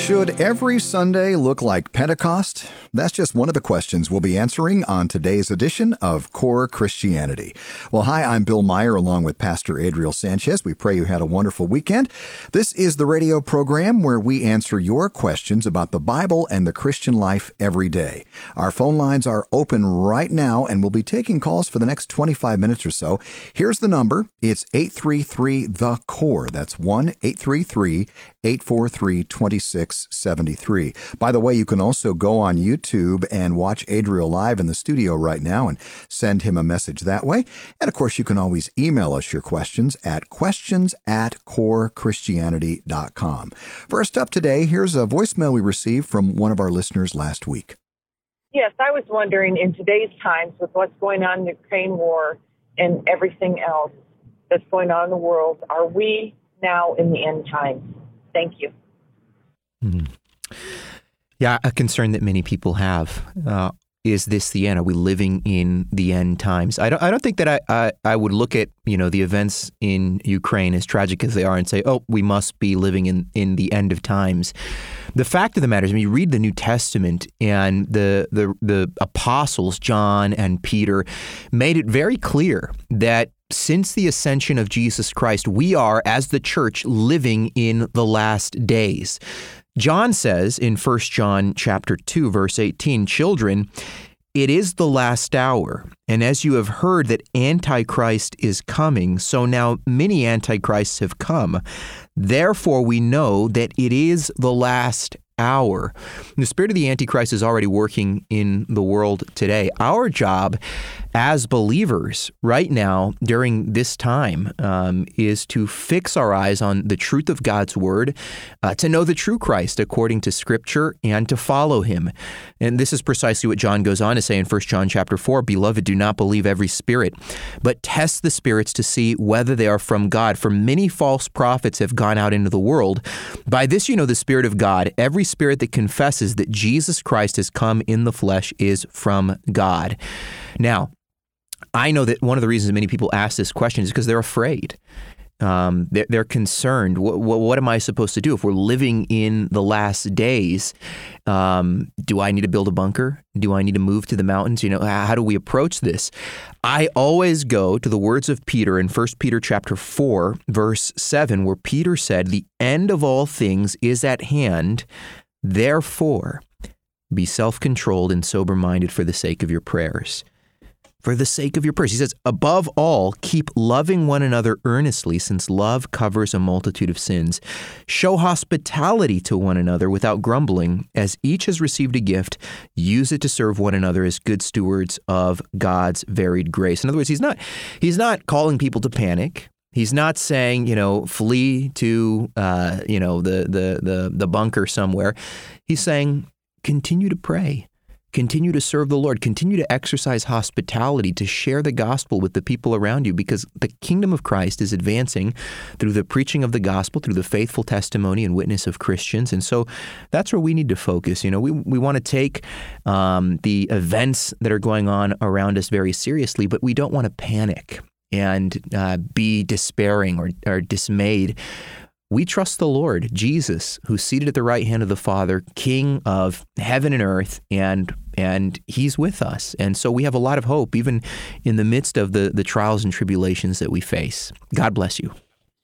Should every Sunday look like Pentecost? That's just one of the questions we'll be answering on today's edition of Core Christianity. Well, hi, I'm Bill Meyer along with Pastor Adriel Sanchez. We pray you had a wonderful weekend. This is the radio program where we answer your questions about the Bible and the Christian life every day. Our phone lines are open right now, and we'll be taking calls for the next 25 minutes or so. Here's the number. It's 833-THE-CORE. That's 1-833-843-2673. By the way, you can also go on YouTube and watch Adriel live in the studio right now and send him a message that way. And of course, you can always email us your questions at questions@corechristianity.com. First up today, here's a voicemail we received from one of our listeners last week. Yes, I was wondering, in today's times with what's going on in the Ukraine war and everything else that's going on in the world, are we now in the end times? Thank you. Yeah, a concern that many people have. Is this the end? Are we living in the end times? I don't think that I would look at, the events in Ukraine, as tragic as they are, and say, oh, we must be living in the end of times. The fact of the matter is, when you read the New Testament, and the apostles, John and Peter, made it very clear that since the ascension of Jesus Christ, we are, as the church, living in the last days. John says in 1 John chapter 2, verse 18, "Children, it is the last hour, and as you have heard that Antichrist is coming, so now many Antichrists have come. Therefore we know that it is the last hour." The spirit of the Antichrist is already working in the world today. Our job as believers right now during this time is to fix our eyes on the truth of God's word, to know the true Christ according to Scripture, and to follow him. And this is precisely what John goes on to say in 1 John chapter 4, "Beloved, do not believe every spirit, but test the spirits to see whether they are from God. For many false prophets have gone out into the world. By this you know the Spirit of God. Every spirit that confesses that Jesus Christ has come in the flesh is from God." Now, I know that one of the reasons many people ask this question is because they're afraid. They're concerned. What am I supposed to do if we're living in the last days? Do I need to build a bunker? Do I need to move to the mountains? How do we approach this? I always go to the words of Peter in 1 Peter chapter 4, verse 7, where Peter said, "The end of all things is at hand. Therefore, be self-controlled and sober-minded for the sake of your prayers." For the sake of your prayers. He says, "Above all, keep loving one another earnestly, since love covers a multitude of sins. Show hospitality to one another without grumbling. As each has received a gift, use it to serve one another as good stewards of God's varied grace." In other words, he's not calling people to panic. He's not saying, flee to, the bunker somewhere. He's saying, continue to pray. Continue to serve the Lord. Continue to exercise hospitality, to share the gospel with the people around you, because the kingdom of Christ is advancing through the preaching of the gospel, through the faithful testimony and witness of Christians. And so that's where we need to focus. We want to take the events that are going on around us very seriously, but we don't want to panic and be despairing or dismayed. We trust the Lord, Jesus, who's seated at the right hand of the Father, King of heaven and earth, and he's with us. And so we have a lot of hope, even in the midst of the trials and tribulations that we face. God bless you.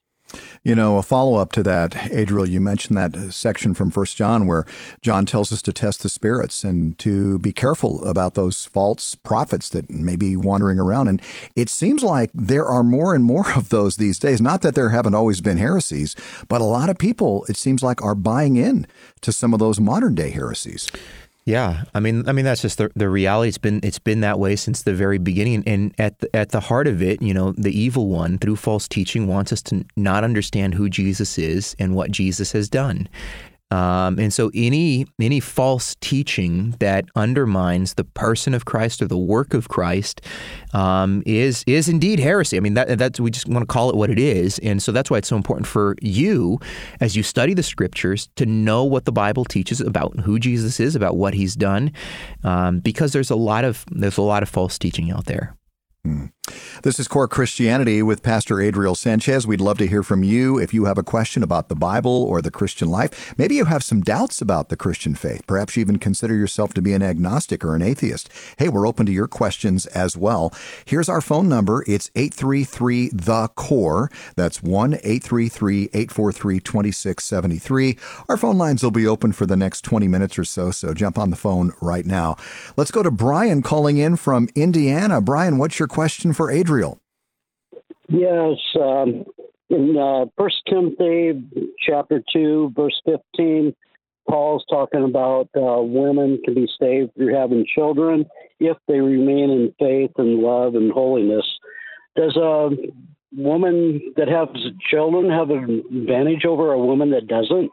A follow-up to that, Adriel, you mentioned that section from 1 John where John tells us to test the spirits and to be careful about those false prophets that may be wandering around. And it seems like there are more and more of those these days. Not that there haven't always been heresies, but a lot of people, it seems like, are buying in to some of those modern-day heresies. Yeah, I mean that's just the reality. It's been that way since the very beginning, and at the heart of it, the evil one through false teaching wants us to not understand who Jesus is and what Jesus has done. And so any false teaching that undermines the person of Christ or the work of Christ is indeed heresy. I mean, that's we just want to call it what it is. And so that's why it's so important for you, as you study the Scriptures, to know what the Bible teaches about who Jesus is, about what He's done, because there's a lot of false teaching out there. This is Core Christianity with Pastor Adriel Sanchez. We'd love to hear from you if you have a question about the Bible or the Christian life. Maybe you have some doubts about the Christian faith. Perhaps you even consider yourself to be an agnostic or an atheist. Hey, we're open to your questions as well. Here's our phone number. It's 833-THE-CORE. That's 1-833-843-2673. Our phone lines will be open for the next 20 minutes or so jump on the phone right now. Let's go to Brian calling in from Indiana. Brian, what's your question for Adriel? Yes, in 1 Timothy chapter 2, verse 15, Paul's talking about women can be saved through having children if they remain in faith and love and holiness. Does a woman that has children have an advantage over a woman that doesn't?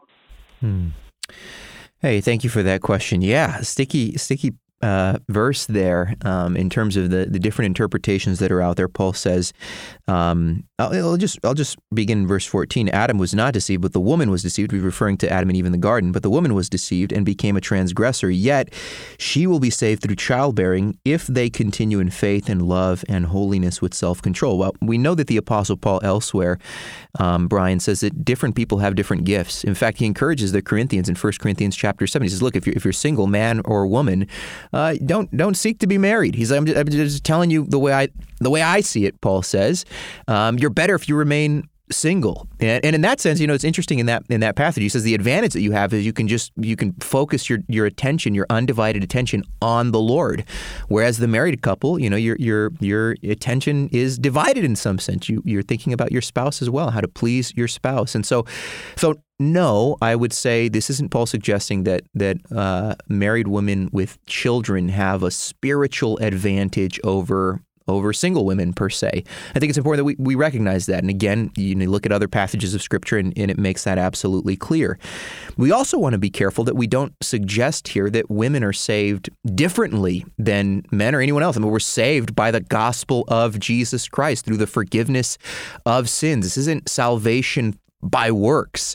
Hey, thank you for that question. Yeah, sticky verse there in terms of the different interpretations that are out there. Paul says, I'll just begin in verse 14. Adam was not deceived, but the woman was deceived. We're referring to Adam and Eve in the garden. But the woman was deceived and became a transgressor. Yet she will be saved through childbearing if they continue in faith and love and holiness with self-control. Well, we know that the Apostle Paul elsewhere, Brian, says that different people have different gifts. In fact, he encourages the Corinthians in 1 Corinthians chapter 7. He says, look, if you're single, man or woman, don't seek to be married. He's like, I'm just telling you the way I see it. Paul says, you're better if you remain single. And in that sense, it's interesting in that passage. He says the advantage that you have is you can focus your attention, your undivided attention on the Lord, whereas the married couple, your attention is divided in some sense. You're thinking about your spouse as well, how to please your spouse, and so. No, I would say this isn't Paul suggesting that married women with children have a spiritual advantage over single women per se. I think it's important that we recognize that. And again, you look at other passages of Scripture and it makes that absolutely clear. We also want to be careful that we don't suggest here that women are saved differently than men or anyone else. I mean, we're saved by the gospel of Jesus Christ through the forgiveness of sins. This isn't salvation by works,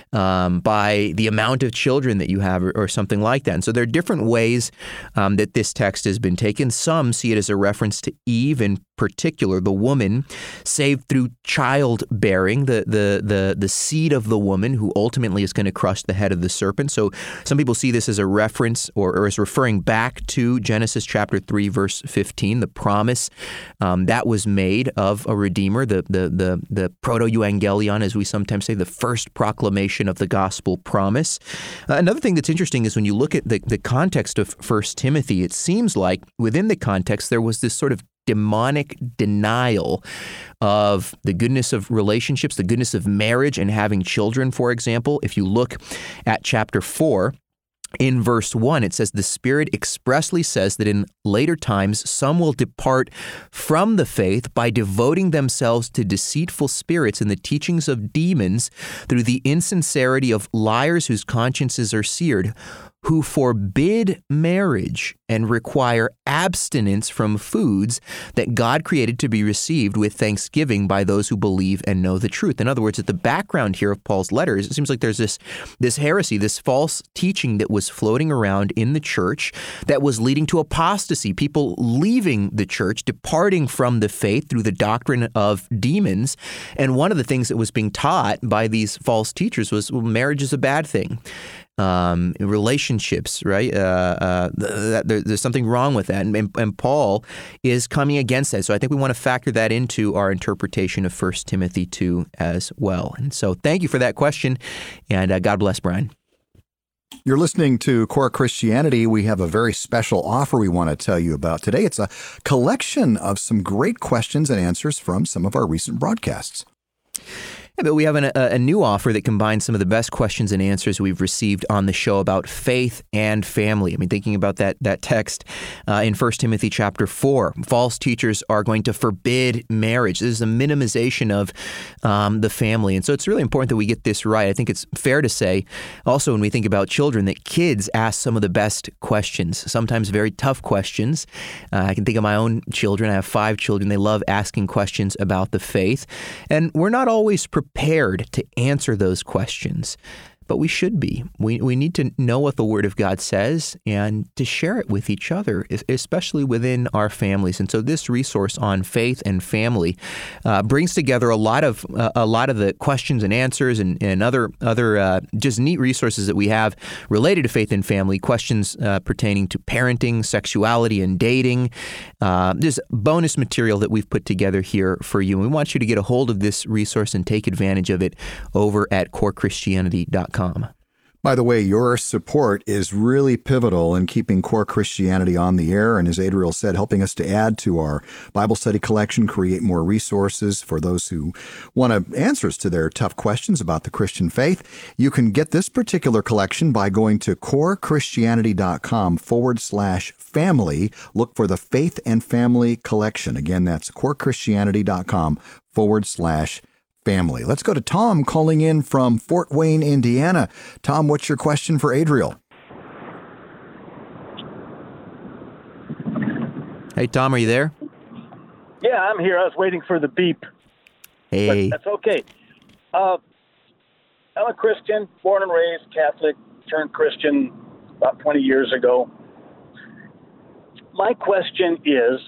by the amount of children that you have or something like that. And so there are different ways that this text has been taken. Some see it as a reference to Eve in particular, the woman saved through childbearing, the seed of the woman who ultimately is going to crush the head of the serpent. So some people see this as a reference or as referring back to Genesis chapter 3, verse 15, the promise that was made of a Redeemer, the proto-euangelion, as we sometimes say, the first proclamation of the gospel promise. Another thing that's interesting is when you look at the context of 1 Timothy, it seems like within the context there was this sort of demonic denial of the goodness of relationships, the goodness of marriage and having children, for example. If you look at chapter 4, in verse 1, it says, the Spirit expressly says that in later times some will depart from the faith by devoting themselves to deceitful spirits and the teachings of demons through the insincerity of liars whose consciences are seared, who forbid marriage and require abstinence from foods that God created to be received with thanksgiving by those who believe and know the truth. In other words, at the background here of Paul's letters, it seems like there's this heresy, this false teaching that was floating around in the church that was leading to apostasy, people leaving the church, departing from the faith through the doctrine of demons. And one of the things that was being taught by these false teachers was, well, marriage is a bad thing. Relationships, right? There's something wrong with that. And Paul is coming against that. So I think we want to factor that into our interpretation of 1 Timothy 2 as well. And so thank you for that question. And God bless, Brian. You're listening to Core Christianity. We have a very special offer we want to tell you about today. It's a collection of some great questions and answers from some of our recent broadcasts. Yeah, but we have a new offer that combines some of the best questions and answers we've received on the show about faith and family. I mean, thinking about that text in 1 Timothy chapter 4, false teachers are going to forbid marriage. This is a minimization of the family. And so it's really important that we get this right. I think it's fair to say also when we think about children that kids ask some of the best questions, sometimes very tough questions. I can think of my own children. I have 5 children. They love asking questions about the faith. And we're not always prepared to answer those questions. but we should be. We need to know what the Word of God says and to share it with each other, especially within our families. And so this resource on faith and family brings together a lot of the questions and answers and other just neat resources that we have related to faith and family, questions pertaining to parenting, sexuality, and dating. There's bonus material that we've put together here for you. And we want you to get a hold of this resource and take advantage of it over at corechristianity.com. By the way, your support is really pivotal in keeping Core Christianity on the air, and as Adriel said, helping us to add to our Bible study collection, create more resources for those who want answers to their tough questions about the Christian faith. You can get this particular collection by going to corechristianity.com/family. Look for the Faith and Family Collection. Again, that's corechristianity.com/family. Let's go to Tom calling in from Fort Wayne, Indiana. Tom, what's your question for Adriel? Hey, Tom, are you there? Yeah, I'm here. I was waiting for the beep. Hey. But that's okay. I'm a Christian, born and raised Catholic, turned Christian about 20 years ago. My question is,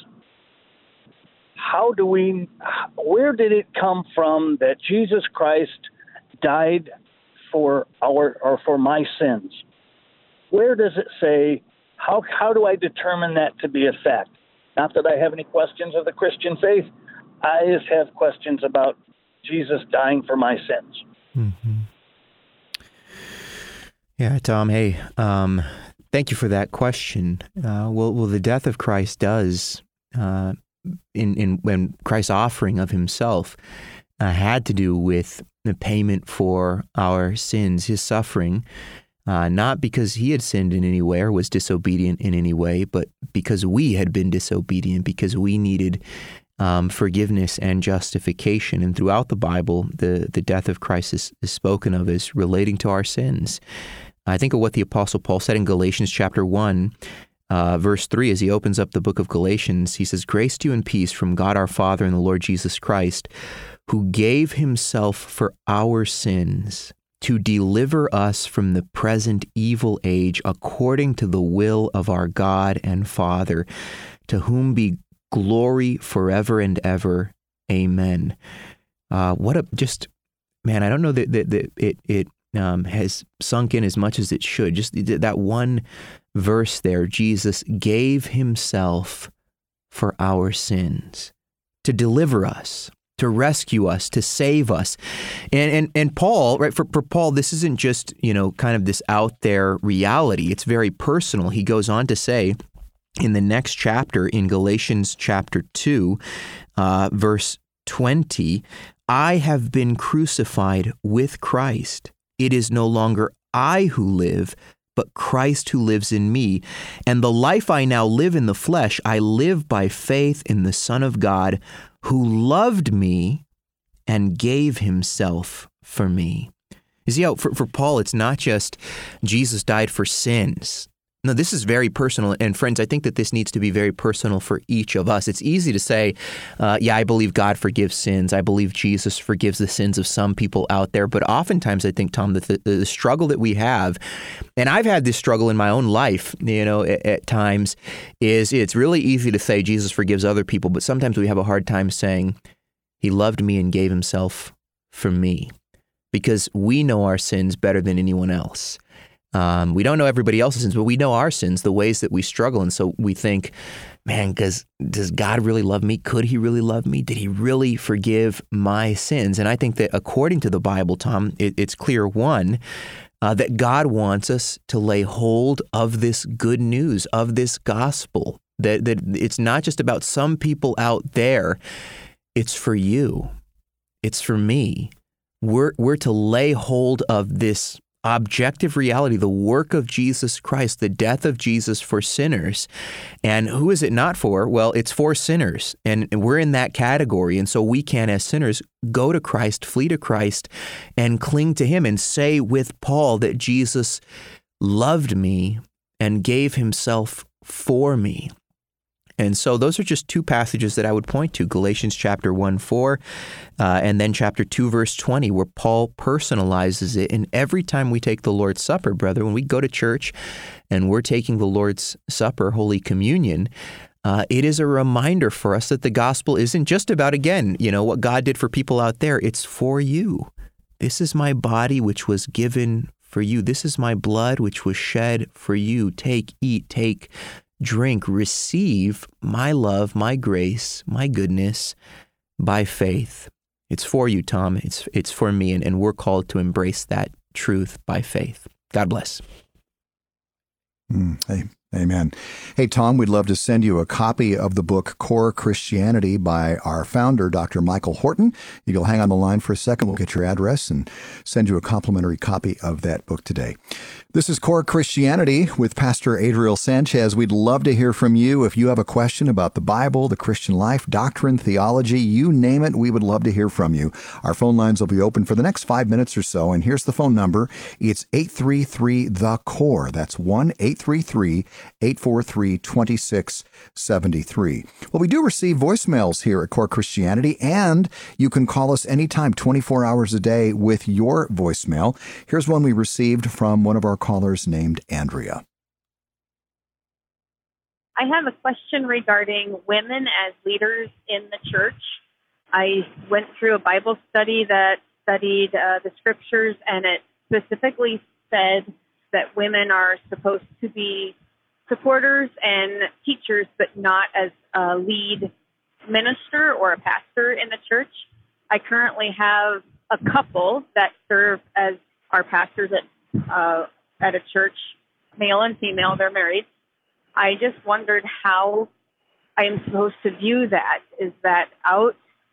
where did it come from that Jesus Christ died for my sins? Where does it say, how do I determine that to be a fact? Not that I have any questions of the Christian faith. I just have questions about Jesus dying for my sins. Mm-hmm. Yeah, Tom, hey, thank you for that question. Well, the death of Christ does, when Christ's offering of himself had to do with the payment for our sins, his suffering, not because he had sinned in any way or was disobedient in any way, but because we had been disobedient, because we needed forgiveness and justification. And throughout the Bible, the death of Christ is spoken of as relating to our sins. I think of what the Apostle Paul said in Galatians chapter 1, verse 3, as he opens up the book of Galatians. He says, "Grace to you and peace from God our Father and the Lord Jesus Christ, who gave himself for our sins to deliver us from the present evil age according to the will of our God and Father, to whom be glory forever and ever. Amen." Man, I don't know that it has sunk in as much as it should. Just that one verse there, Jesus gave himself for our sins to deliver us, to rescue us, to save us. And Paul, right, for Paul, this isn't just, kind of this out there reality. It's very personal. He goes on to say in the next chapter, in Galatians chapter 2, verse 20, "I have been crucified with Christ. It is no longer I who live, but Christ who lives in me. And the life I now live in the flesh, I live by faith in the Son of God, who loved me and gave himself for me." You see how for Paul, it's not just Jesus died for sins. No, this is very personal. And friends, I think that this needs to be very personal for each of us. It's easy to say, I believe God forgives sins. I believe Jesus forgives the sins of some people out there. But oftentimes I think, Tom, that the struggle that we have, and I've had this struggle in my own life, at times, is it's really easy to say Jesus forgives other people. But sometimes we have a hard time saying, he loved me and gave himself for me, because we know our sins better than anyone else. We don't know everybody else's sins, but we know our sins, the ways that we struggle. And so we think, man, does God really love me? Could he really love me? Did he really forgive my sins? And I think that according to the Bible, Tom, it's clear, one, that God wants us to lay hold of this good news, of this gospel, that it's not just about some people out there. It's for you. It's for me. We're to lay hold of this objective reality, the work of Jesus Christ, the death of Jesus for sinners. And who is it not for? Well, it's for sinners. And we're in that category. And so we can, as sinners, go to Christ, flee to Christ, and cling to him and say with Paul that Jesus loved me and gave himself for me. And so those are just two passages that I would point to, Galatians chapter 1:4, and then chapter 2, verse 20, where Paul personalizes it. And every time we take the Lord's Supper, brother, when we go to church and we're taking the Lord's Supper, Holy Communion, it is a reminder for us that the gospel isn't just about, again, what God did for people out there. It's for you. This is my body, which was given for you. This is my blood, which was shed for you. Take, eat, take, drink, receive my love, my grace, my goodness by faith. It's for you, Tom. It's for me, and we're called to embrace that truth by faith. God bless. Hey. Amen. Hey, Tom, we'd love to send you a copy of the book Core Christianity by our founder, Dr. Michael Horton. If you'll hang on the line for a second, we'll get your address and send you a complimentary copy of that book today. This is Core Christianity with Pastor Adriel Sanchez. We'd love to hear from you. If you have a question about the Bible, the Christian life, doctrine, theology, you name it, we would love to hear from you. Our phone lines will be open for the next 5 minutes or so, and here's the phone number. It's 833-THE-CORE. That's 1-833-843-2673. Well, we do receive voicemails here at Core Christianity, and you can call us anytime, 24 hours a day, with your voicemail. Here's one we received from one of our callers named Andrea. I have a question regarding women as leaders in the church. I went through a Bible study that studied the scriptures, and it specifically said that women are supposed to be supporters and teachers, but not as a lead minister or a pastor in the church. I currently have a couple that serve as our pastors at a church, male and female. They're married. I just wondered how I am supposed to view that. Is that out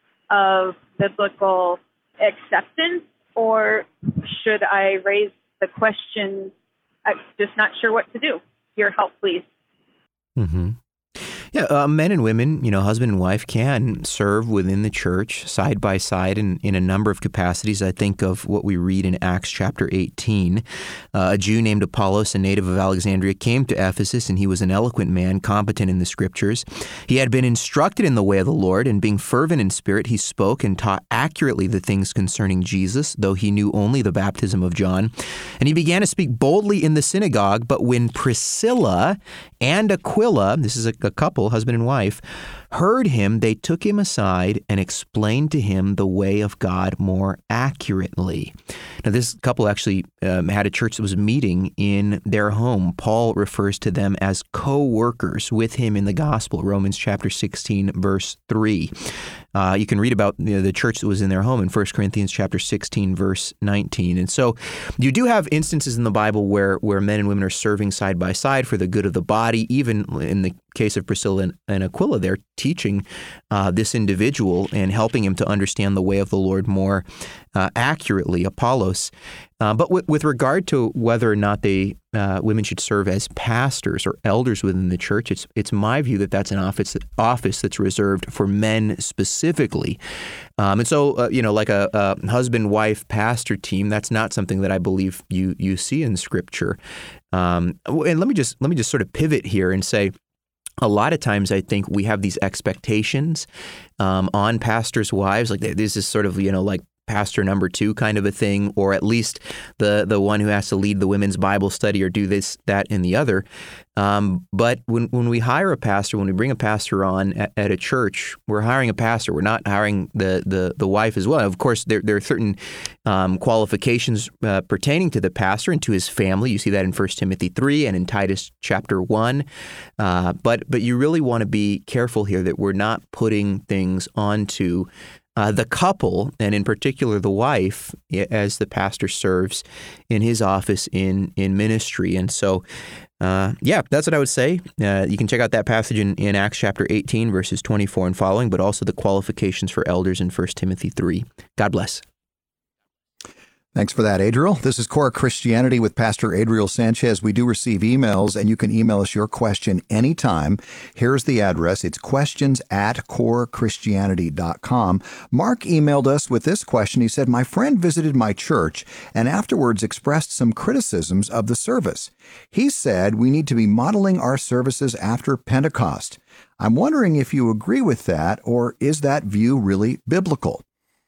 of biblical acceptance, or should I raise the question? I'm just not sure what to do. Your help, please. Mm-hmm. Yeah, men and women, husband and wife can serve within the church side by side in a number of capacities. I think of what we read in Acts chapter 18. A Jew named Apollos, a native of Alexandria, came to Ephesus, and he was an eloquent man, competent in the scriptures. He had been instructed in the way of the Lord, and being fervent in spirit, he spoke and taught accurately the things concerning Jesus, though he knew only the baptism of John. And he began to speak boldly in the synagogue, but when Priscilla and Aquila, this is a couple, husband and wife, heard him, they took him aside and explained to him the way of God more accurately. Now, this couple actually had a church that was meeting in their home. Paul refers to them as co-workers with him in the gospel, Romans chapter 16, verse 3. You can read about the church that was in their home in 1 Corinthians chapter 16, verse 19. And so you do have instances in the Bible where men and women are serving side by side for the good of the body. Even in the case of Priscilla and Aquila, they're teaching this individual and helping him to understand the way of the Lord more accurately, Apollos. But with regard to whether or not women should serve as pastors or elders within the church, it's my view that that's an office that's reserved for men specifically. And so, like a husband-wife pastor team, that's not something that I believe you see in Scripture. And let me just sort of pivot here and say, a lot of times I think we have these expectations on pastors' wives, like this is sort of, like pastor number two kind of a thing, or at least the one who has to lead the women's Bible study or do this, that, and the other. But when we hire a pastor, when we bring a pastor on at a church, we're hiring a pastor. We're not hiring the wife as well. Of course, there are certain qualifications pertaining to the pastor and to his family. You see that in 1 Timothy 3 and in Titus chapter 1. But you really want to be careful here that we're not putting things onto the couple, and in particular the wife, as the pastor serves in his office in ministry. And so, that's what I would say. You can check out that passage in Acts chapter 18, verses 24 and following, but also the qualifications for elders in 1 Timothy 3. God bless. Thanks for that, Adriel. This is Core Christianity with Pastor Adriel Sanchez. We do receive emails, and you can email us your question anytime. Here's the address. It's questions@corechristianity.com. Mark emailed us with this question. He said, my friend visited my church and afterwards expressed some criticisms of the service. He said we need to be modeling our services after Pentecost. I'm wondering if you agree with that, or is that view really biblical?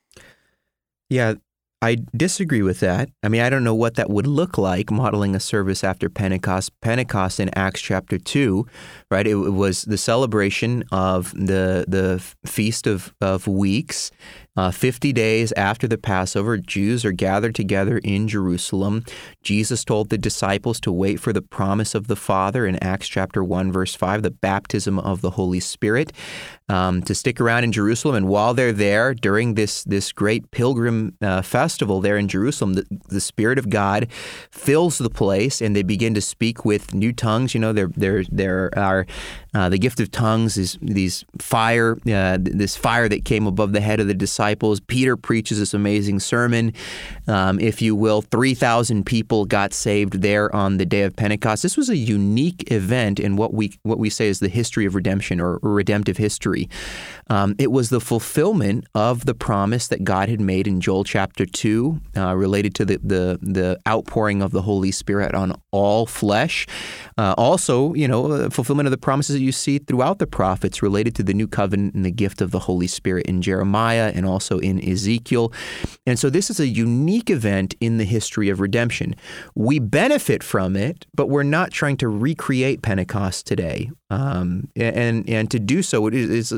Yeah, I disagree with that. I mean, I don't know what that would look like, modeling a service after Pentecost. Pentecost in Acts chapter 2, right? It was the celebration of the Feast of Weeks. 50 days after the Passover, Jews are gathered together in Jerusalem. Jesus told the disciples to wait for the promise of the Father in Acts chapter 1, verse 5, the baptism of the Holy Spirit, to stick around in Jerusalem. And while they're there, during this great pilgrim festival there in Jerusalem, the Spirit of God fills the place, and they begin to speak with new tongues. You know, there are the gift of tongues is this fire that came above the head of the disciples. Peter preaches this amazing sermon. If you will, 3,000 people got saved there on the day of Pentecost. This was a unique event in what we say is the history of redemption or redemptive history. It was the fulfillment of the promise that God had made in Joel chapter 2 related to the outpouring of the Holy Spirit on all flesh. Also, fulfillment of the promises that you see throughout the prophets related to the new covenant and the gift of the Holy Spirit in Jeremiah and also in Ezekiel. And so this is a unique event in the history of redemption. We benefit from it, but we're not trying to recreate Pentecost today. And to do so,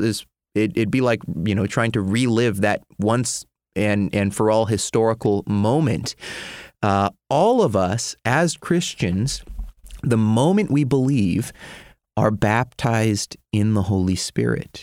it'd be like, trying to relive that once and for all historical moment. All of us as Christians, the moment we believe, are baptized in the Holy Spirit.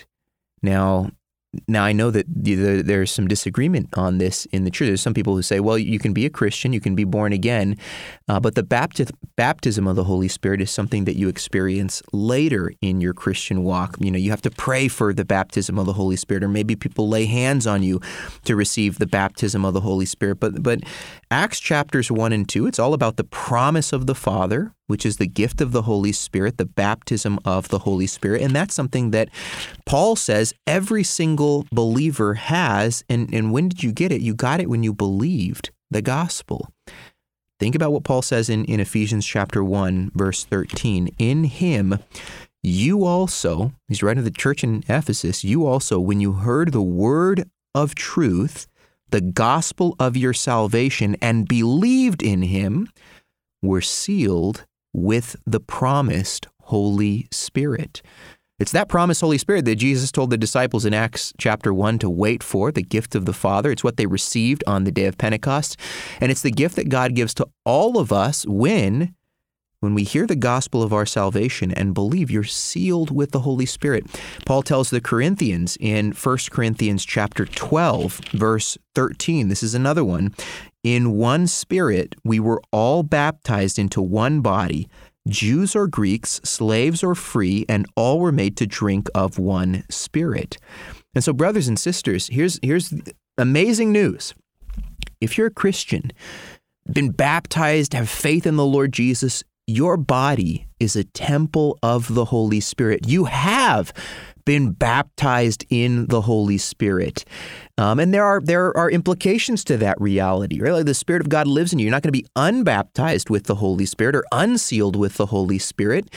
Now I know that there's some disagreement on this in the church. There's some people who say, well, you can be a Christian, you can be born again, but the baptism of the Holy Spirit is something that you experience later in your Christian walk. You have to pray for the baptism of the Holy Spirit, or maybe people lay hands on you to receive the baptism of the Holy Spirit. But Acts chapters 1 and 2, it's all about the promise of the Father, which is the gift of the Holy Spirit, the baptism of the Holy Spirit. And that's something that Paul says every single believer has. And when did you get it? You got it when you believed the gospel. Think about what Paul says in Ephesians chapter 1, verse 13. In him, you also, he's writing to the church in Ephesus, you also, when you heard the word of truth, the gospel of your salvation, and believed in him, were sealed with the promised Holy Spirit. It's that promised Holy Spirit that Jesus told the disciples in Acts chapter 1 to wait for, the gift of the Father. It's what they received on the day of Pentecost. And it's the gift that God gives to all of us when we hear the gospel of our salvation and believe. You're sealed with the Holy Spirit. Paul tells the Corinthians in 1 Corinthians chapter 12, verse 13. This is another one. In one Spirit, we were all baptized into one body, Jews or Greeks, slaves or free, and all were made to drink of one Spirit. And so, brothers and sisters, here's amazing news. If you're a Christian, been baptized, have faith in the Lord Jesus, your body is a temple of the Holy Spirit. You have been baptized in the Holy Spirit. And there are implications to that reality, right? Like the Spirit of God lives in you. You're not going to be unbaptized with the Holy Spirit or unsealed with the Holy Spirit,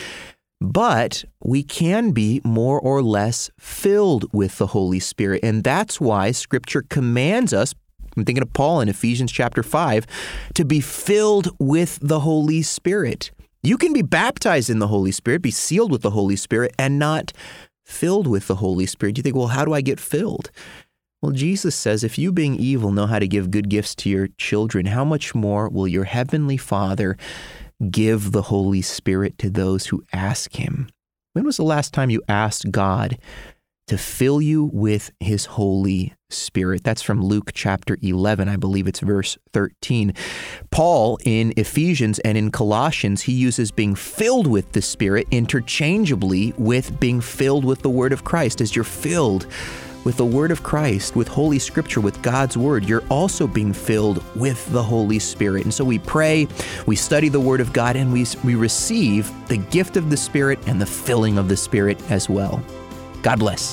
but we can be more or less filled with the Holy Spirit. And that's why Scripture commands us, I'm thinking of Paul in Ephesians chapter 5, to be filled with the Holy Spirit. You can be baptized in the Holy Spirit, be sealed with the Holy Spirit, and not filled with the Holy Spirit. You think, well, how do I get filled? Well, Jesus says, if you being evil know how to give good gifts to your children, how much more will your heavenly Father give the Holy Spirit to those who ask him? When was the last time you asked God to fill you with his Holy Spirit? That's from Luke chapter 11. I believe it's verse 13. Paul in Ephesians and in Colossians, he uses being filled with the Spirit interchangeably with being filled with the Word of Christ. As you're filled with the Word of Christ, with Holy Scripture, with God's Word, you're also being filled with the Holy Spirit. And so we pray, we study the Word of God, and we receive the gift of the Spirit and the filling of the Spirit as well. God bless.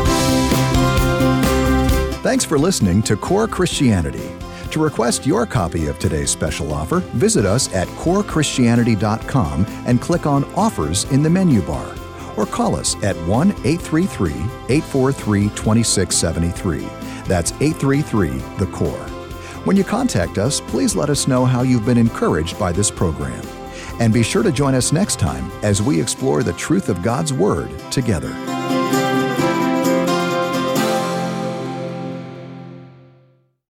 Thanks for listening to Core Christianity. To request your copy of today's special offer, visit us at corechristianity.com and click on Offers in the menu bar. or call us at 1-833-843-2673. That's 833-THE-CORE. When you contact us, please let us know how you've been encouraged by this program. And be sure to join us next time as we explore the truth of God's Word together.